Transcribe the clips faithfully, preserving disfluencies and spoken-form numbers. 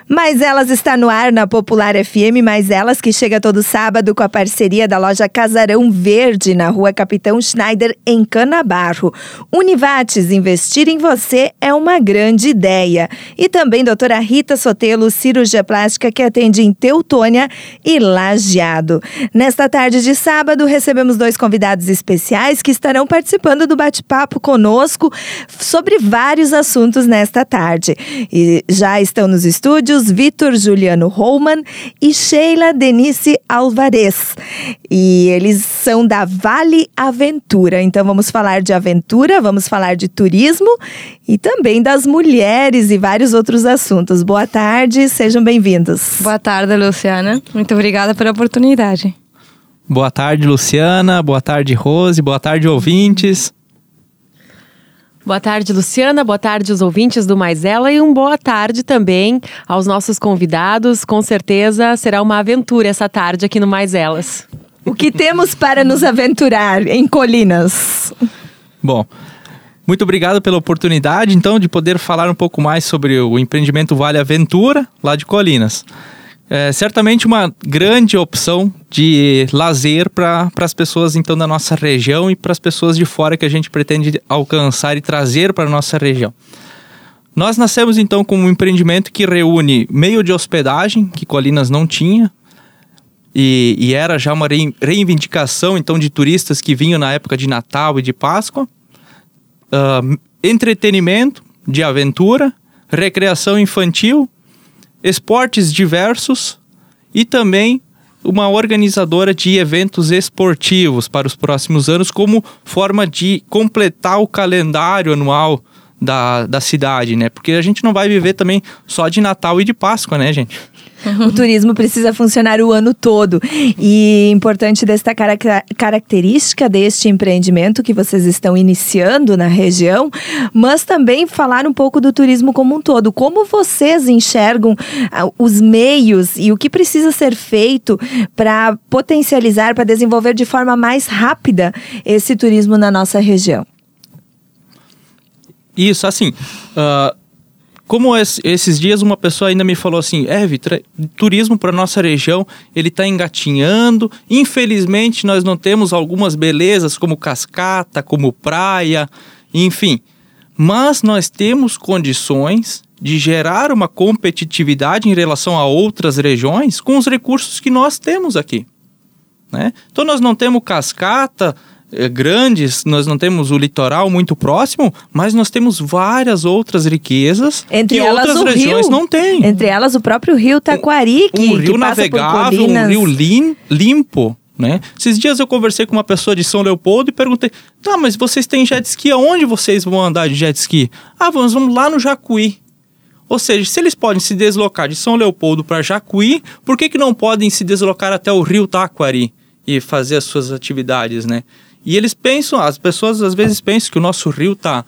Mais Elas está no ar na Popular F M, Mais Elas que chega todo sábado com a parceria da loja Casarão Verde, na rua Capitão Schneider, em Canabarro. Univates, investir em você é uma grande ideia. E também doutora Rita Sotelo, cirurgia plástica, que atende em Teutônia e Lajeado. Nesta tarde de sábado, recebemos dois convidados especiais que estarão participando do bate-papo conosco sobre vários assuntos nesta tarde. E já estão nos estúdios Vitor Juliano Roman e Sheila Denise Alvarez. E eles são da Vale Aventura. Então vamos falar de aventura, vamos falar de turismo e também das mulheres e vários outros assuntos. Boa tarde, sejam bem-vindos. Boa tarde, Luciana. Muito obrigada pela oportunidade. Boa tarde, Luciana. Boa tarde, Rose. Boa tarde, ouvintes. Boa tarde, Luciana. Boa tarde, os ouvintes do Mais Ela. E um boa tarde também aos nossos convidados. Com certeza será uma aventura essa tarde aqui no Mais Elas. O que temos para nos aventurar em Colinas? Bom, muito obrigado pela oportunidade, então, de poder falar um pouco mais sobre o empreendimento Vale Aventura, lá de Colinas. É certamente uma grande opção de lazer para as pessoas então da nossa região e para as pessoas de fora que a gente pretende alcançar e trazer para a nossa região. Nós nascemos então com um empreendimento que reúne meio de hospedagem, que Colinas não tinha, e, e era já uma reivindicação então de turistas que vinham na época de Natal e de Páscoa, uh, entretenimento de aventura, recreação infantil, esportes diversos e também uma organizadora de eventos esportivos para os próximos anos como forma de completar o calendário anual da, da cidade, né? Porque a gente não vai viver também só de Natal e de Páscoa, né, gente? O turismo precisa funcionar o ano todo. E é importante destacar a característica deste empreendimento que vocês estão iniciando na região, mas também falar um pouco do turismo como um todo. Como vocês enxergam os meios e o que precisa ser feito para potencializar, para desenvolver de forma mais rápida esse turismo na nossa região? Isso, assim... Uh... Como esses dias uma pessoa ainda me falou assim, é, Vitor, turismo para nossa região, ele está engatinhando, infelizmente nós não temos algumas belezas como cascata, como praia, enfim. Mas nós temos condições de gerar uma competitividade em relação a outras regiões com os recursos que nós temos aqui, né? Então nós não temos cascata grandes, nós não temos o litoral muito próximo, mas nós temos várias outras riquezas entre que elas outras regiões rio, não têm. Entre elas o próprio rio Taquari, que, um rio que passa navegável, por Colinas. um rio lim, limpo, né? Esses dias eu conversei com uma pessoa de São Leopoldo e perguntei, tá, mas vocês têm jet ski, aonde vocês vão andar de jet ski? Ah, vamos, vamos lá no Jacuí. Ou seja, se eles podem se deslocar de São Leopoldo para Jacuí, por que que não podem se deslocar até o rio Taquari e fazer as suas atividades, né? E eles pensam, as pessoas às vezes pensam que o nosso rio está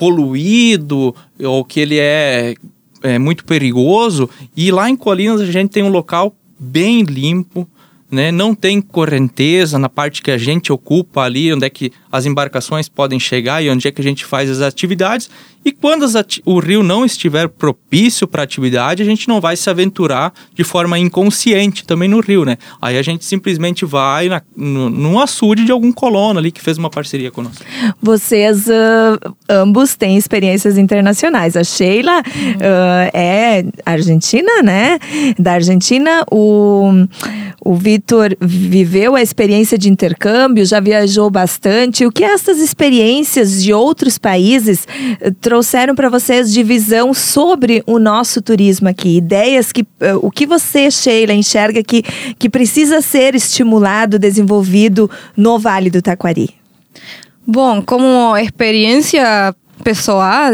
poluído ou que ele é, é muito perigoso. E lá em Colinas a gente tem um local bem limpo, né? Não tem correnteza na parte que a gente ocupa ali, onde é que as embarcações podem chegar e onde é que a gente faz as atividades. E quando as ati- o rio não estiver propício para atividade, a gente não vai se aventurar de forma inconsciente também no rio, né? Aí a gente simplesmente vai na, no, num açude de algum colono ali que fez uma parceria conosco. Vocês uh, ambos têm experiências internacionais. A Sheila uhum. uh, é argentina, né? Da Argentina. O, o Vitor viveu a experiência de intercâmbio, já viajou bastante. O que essas experiências de outros países trouxeram para vocês de visão sobre o nosso turismo aqui? Ideias que, uh, o que você, Sheila, enxerga que, que precisa ser estimulado, desenvolvido no Vale do Taquari? Bom, como experiência pessoal,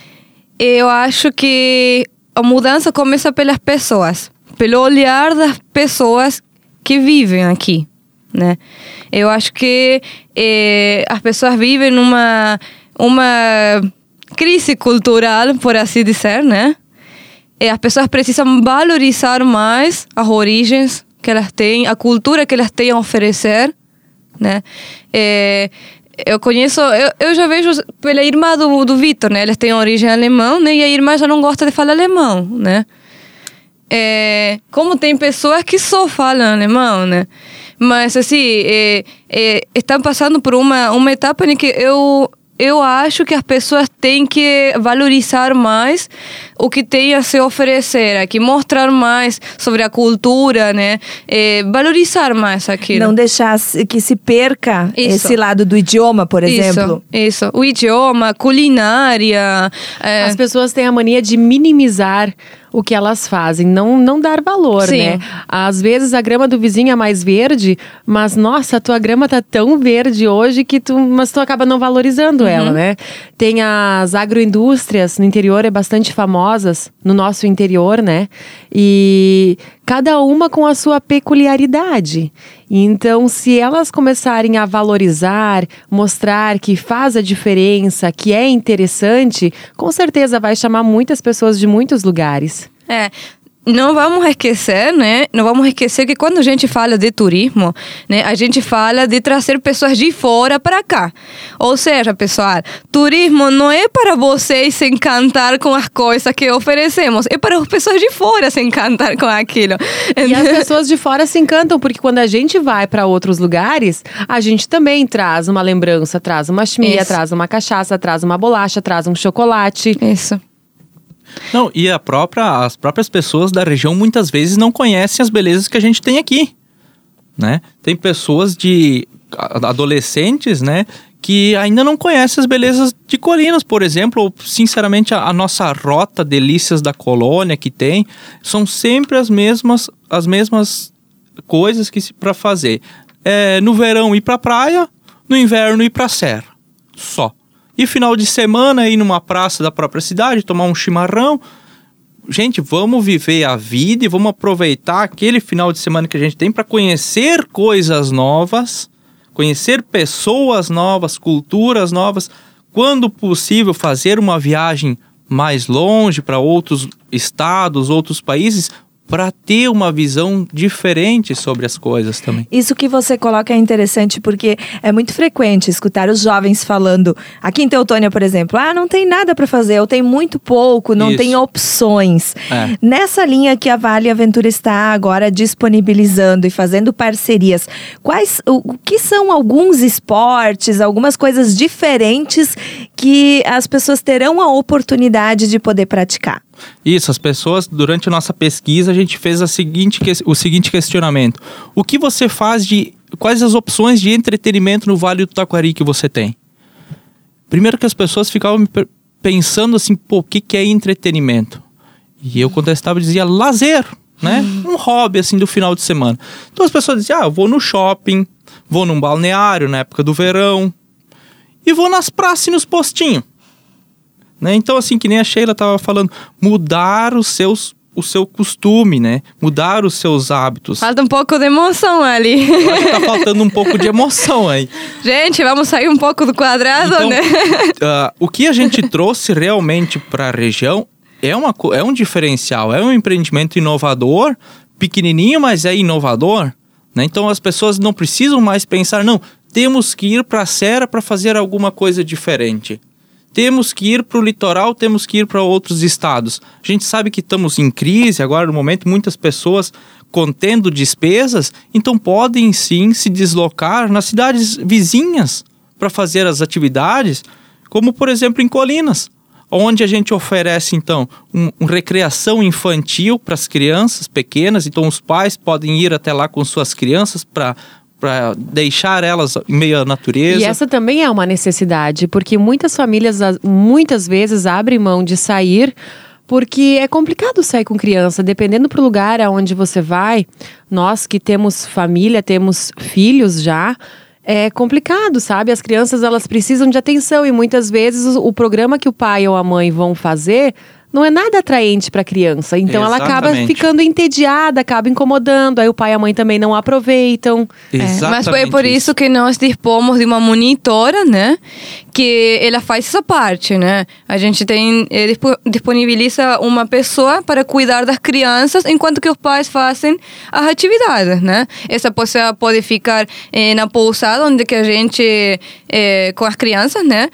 eu acho que a mudança começa pelas pessoas, pelo olhar das pessoas que vivem aqui, né? Eu acho que eh, as pessoas vivem numa uma crise cultural, por assim dizer, né? E as pessoas precisam valorizar mais as origens que elas têm, a cultura que elas têm a oferecer, né? É, eu conheço, eu, eu já vejo pela irmã do, do Vitor, né? Eles têm origem alemã, né? E a irmã já não gosta de falar alemão, né? é, como tem pessoas que só falam alemão, né? Mas, assim, é, é, estão passando por uma, uma etapa em que eu, eu acho que as pessoas têm que valorizar mais o que tem a se oferecer aqui, mostrar mais sobre a cultura, né? É, valorizar mais aquilo. Não deixar que se perca Isso. esse lado do idioma, por exemplo. Isso, isso. O idioma, culinária. É... As pessoas têm a mania de minimizar o que elas fazem, não, não dar valor, Sim. né? Às vezes a grama do vizinho é mais verde, mas nossa, a tua grama tá tão verde hoje que tu, mas tu acaba não valorizando uhum. ela, né? Tem as agroindústrias no interior, é bastante famosas, no nosso interior, né? E cada uma com a sua peculiaridade. Então, se elas começarem a valorizar, mostrar que faz a diferença, que é interessante, com certeza vai chamar muitas pessoas de muitos lugares. É, não vamos esquecer, né? Não vamos esquecer que quando a gente fala de turismo, né, a gente fala de trazer pessoas de fora para cá. Ou seja, pessoal, turismo não é para vocês se encantar com as coisas que oferecemos, é para as pessoas de fora se encantar com aquilo. E as pessoas de fora se encantam, porque quando a gente vai para outros lugares, a gente também traz uma lembrança, traz uma chimia, Isso. traz uma cachaça, traz uma bolacha, traz um chocolate. Isso. Não, e a própria, as próprias pessoas da região muitas vezes não conhecem as belezas que a gente tem aqui, né? Tem pessoas de adolescentes, né, que ainda não conhecem as belezas de Colinas, por exemplo, ou sinceramente a, a nossa rota Delícias da Colônia que tem, são sempre as mesmas, as mesmas coisas que para fazer. É, no verão ir para praia, no inverno ir para serra, só. E final de semana ir numa praça da própria cidade, tomar um chimarrão. Gente, vamos viver a vida e vamos aproveitar aquele final de semana que a gente tem para conhecer coisas novas, conhecer pessoas novas, culturas novas. Quando possível, fazer uma viagem mais longe para outros estados, outros países, para ter uma visão diferente sobre as coisas também. Isso que você coloca é interessante porque é muito frequente escutar os jovens falando, aqui em Teutônia, por exemplo, ah, não tem nada para fazer, eu tenho muito pouco, não Isso. tem opções. É. Nessa linha que a Vale Aventura está agora disponibilizando e fazendo parcerias, quais, o, o que são alguns esportes, algumas coisas diferentes que as pessoas terão a oportunidade de poder praticar? Isso, as pessoas, durante a nossa pesquisa, a gente fez a seguinte, o seguinte questionamento. O que você faz de... Quais as opções de entretenimento no Vale do Taquari que você tem? Primeiro que as pessoas ficavam pensando assim, pô, o que, que é entretenimento? E eu contestava e dizia lazer, né? Uhum. Um hobby, assim, do final de semana. Então as pessoas diziam, ah, eu vou no shopping, vou num balneário na época do verão e vou nas praças e nos postinhos. Né? Então, assim, que nem a Sheila estava falando, mudar os seus, o seu costume, né? Mudar os seus hábitos. Falta um pouco de emoção ali. Eu acho que tá faltando um pouco de emoção aí. Gente, vamos sair um pouco do quadrado, então, né? Uh, o que a gente trouxe realmente para a região é, uma, é um diferencial, é um empreendimento inovador, pequenininho, mas é inovador. Né? Então, as pessoas não precisam mais pensar, não, temos que ir para a serra para fazer alguma coisa diferente. Temos que ir para o litoral, temos que ir para outros estados. A gente sabe que estamos em crise agora, no momento, muitas pessoas contendo despesas, então podem sim se deslocar nas cidades vizinhas para fazer as atividades, como por exemplo em Colinas, onde a gente oferece então uma um recreação infantil para as crianças pequenas, então os pais podem ir até lá com suas crianças para... para deixar elas em meio à natureza. E essa também é uma necessidade, porque muitas famílias, muitas vezes, abrem mão de sair, porque é complicado sair com criança, dependendo pro lugar aonde você vai. Nós que temos família, temos filhos já, é complicado, sabe? As crianças, elas precisam de atenção e muitas vezes o, o programa que o pai ou a mãe vão fazer não é nada atraente para a criança. Então Exatamente. ela acaba ficando entediada, acaba incomodando. Aí o pai e a mãe também não aproveitam. Exatamente. É, mas foi por isso que nós dispomos de uma monitora, né? Que ela faz essa parte, né? A gente tem, eh, disponibiliza uma pessoa para cuidar das crianças, enquanto que os pais fazem as atividades, né? Essa pessoa pode ficar eh, na pousada, onde que a gente, eh, com as crianças, né?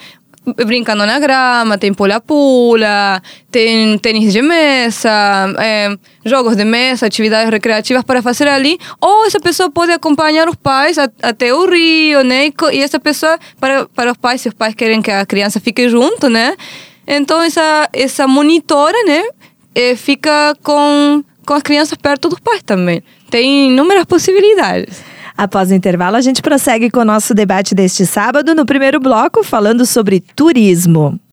brincando na grama, tem pula-pula, tem tênis de mesa, é, jogos de mesa, atividades recreativas para fazer ali. Ou essa pessoa pode acompanhar os pais a, até o rio, né? E, e essa pessoa, para, para os pais, se os pais querem que a criança fique junto, né? Então, essa, essa monitora, né? É, fica com, com as crianças perto dos pais também. Tem inúmeras possibilidades. Após o intervalo, a gente prossegue com o nosso debate deste sábado, no primeiro bloco, falando sobre turismo.